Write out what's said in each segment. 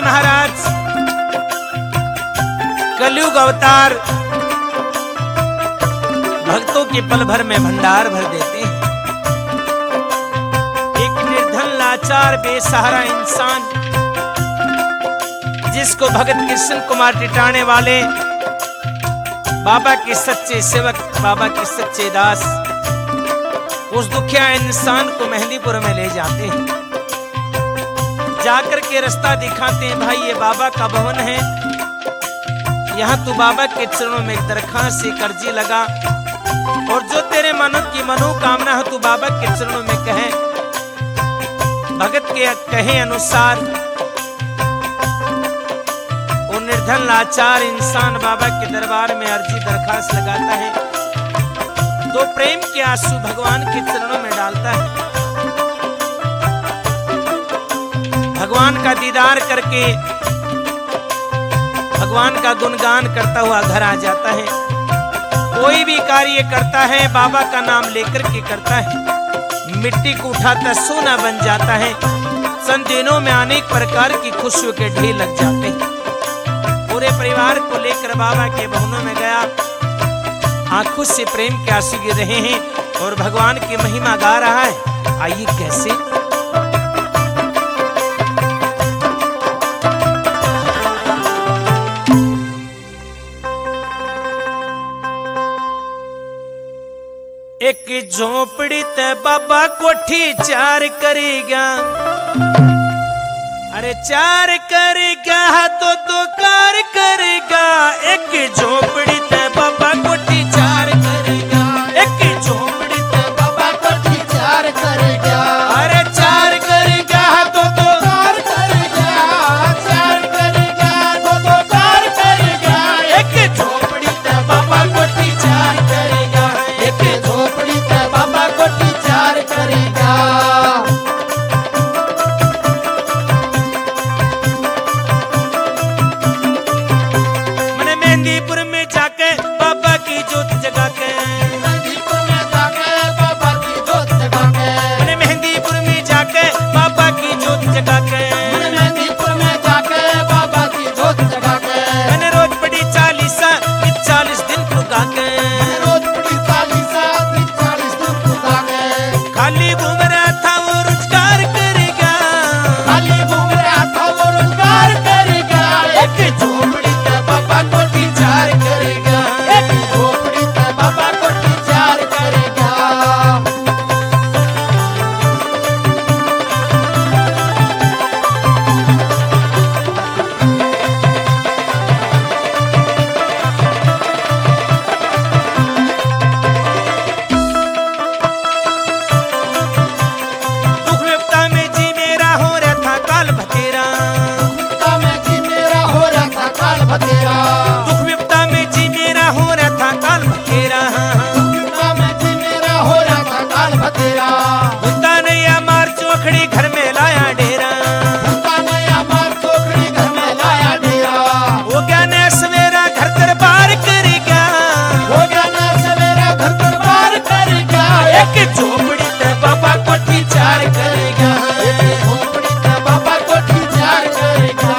महाराज कलयुग अवतार भक्तों के पल भर में भंडार भर देते हैं। एक निर्धन लाचार बेसहारा इंसान जिसको भगत कृष्ण कुमार टिटाणे वाले बाबा के सच्चे सेवक, बाबा के सच्चे दास उस दुखिया इंसान को मेहंदीपुर में ले जाते हैं। जाकर के रास्ता दिखाते हैं, भाई ये बाबा का भवन है, यहाँ तू बाबा के चरणों में दरखास्त से अर्जी लगा और जो तेरे मनो की मनोकामना हो तू बाबा के चरणों में कहे। भगत के कहे अनुसार वो निर्धन लाचार इंसान बाबा के दरबार में अर्जी दरखास्त लगाता है, तो प्रेम के आंसू भगवान के चरणों में डालता है। भगवान का दीदार करके भगवान का गुणगान करता हुआ घर आ जाता है। कोई भी कार्य करता है बाबा का नाम लेकर के करता है, मिट्टी को उठाता सोना बन जाता है। सन दिनों में अनेक प्रकार की खुशियों के ढेर लग जाते हैं। पूरे परिवार को लेकर बाबा के भवनों में गया, आंखों से प्रेम के आंसू गिर रहे हैं और भगवान की महिमा गा रहा है। आइए कैसे एक झोपड़ी ते बाबा कोठी चार करेगा, अरे चार करेगा तो दो कार करेगा। एक झोपड़ी ते बाबा कोठी चार करेगा, एक झोपड़ी ते बाबा कोठी चार करेगा। अरे चार करेगा तो दो कार करेगा, चार करेगा तो दो कार करेगा। एक झोपड़ी ते बाबा कोठी चार करेगा, एक झोपड़ी ते बाबा कोठी चार करेगा। मेहंदीपुर में जाके बाबा की जोत जगा के, मेहंदीपुर में जाके बाबा की जोत जगा के, मैंने मेहंदीपुर में जाके बाबा की जोत जगा के, मैंने मेहंदीपुर में जाके बाबा की जोत जगा के। मैंने रोज पढ़ी 40 दिन को गा के, रोज पढ़ी 40 दिन को गा के। खाली घूम रहा था वो रोजगार करेगा, खाली घूम रहा था वो रोजगार करेगा। एक झोपड़ी ते बाबा कोठी चार करेगा, एक झोपड़ी ते बाबा कोठी चार करेगा। दुख विपदा में जी मेरा हो रहा था काल भतेरा, विपदा में जी मेरा हो रहा था काल भतेरा। दुख विपदा में जी मेरा हो रहा था काल भतेरा, विपदा में जी मेरा हो रहा था काल भतेरा। भूता नैया मार चोखड़ी घर में लाया डेरा, भूता नैया मार चोखड़ी घर में लाया डेरा। हो गया न सवेरा घर दरबार करेगा, हो गया न सवेरा घर दरबार करेगा। एक झोपड़ी ते बाबा कोठी चार करेगा, एक झोपड़ी ते बाबा कोठी चार करेगा।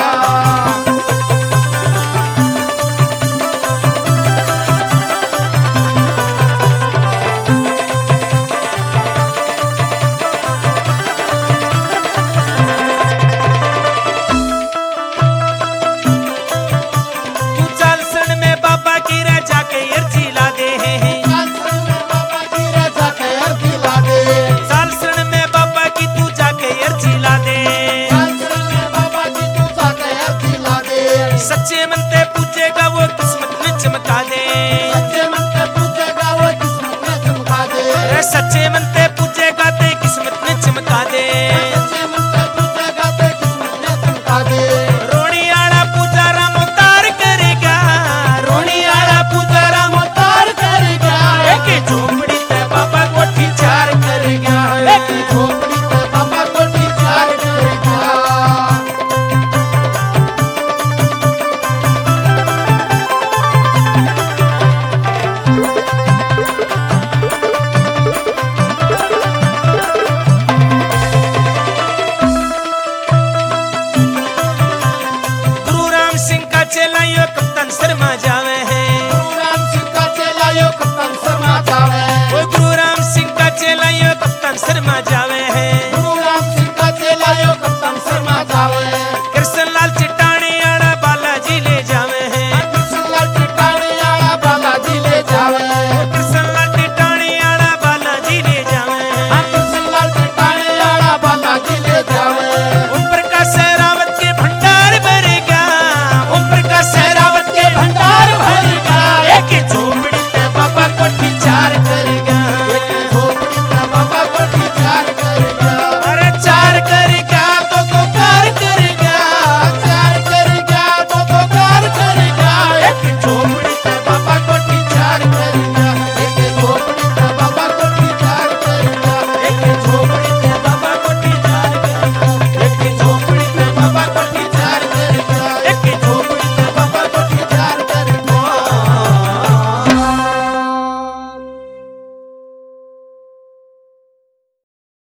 तू चालसण में बाबा की राजा के अर्जी ला दे, चालसण में बाबा की राजा के अर्जी ला दे। चालसण में बाबा की तू जाके अर्जी ला दे, चालसण में बाबा की तू जाके अर्जी ला दे। सच्चे मन ते पूछेगा वो किस्मत में चमका दे,